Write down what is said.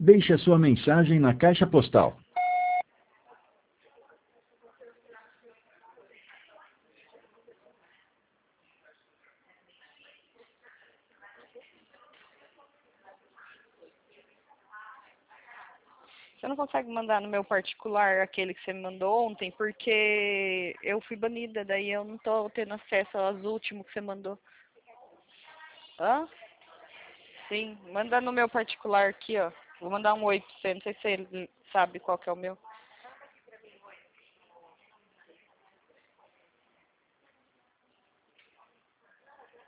Deixe a sua mensagem na caixa postal. Você não consegue mandar no meu particular aquele que você me mandou ontem, porque eu fui banida, daí eu não tô tendo acesso aos últimos que você mandou. Hã? Sim, manda no meu particular aqui, ó. Vou mandar um oi pra você, não sei se você sabe qual que é o meu.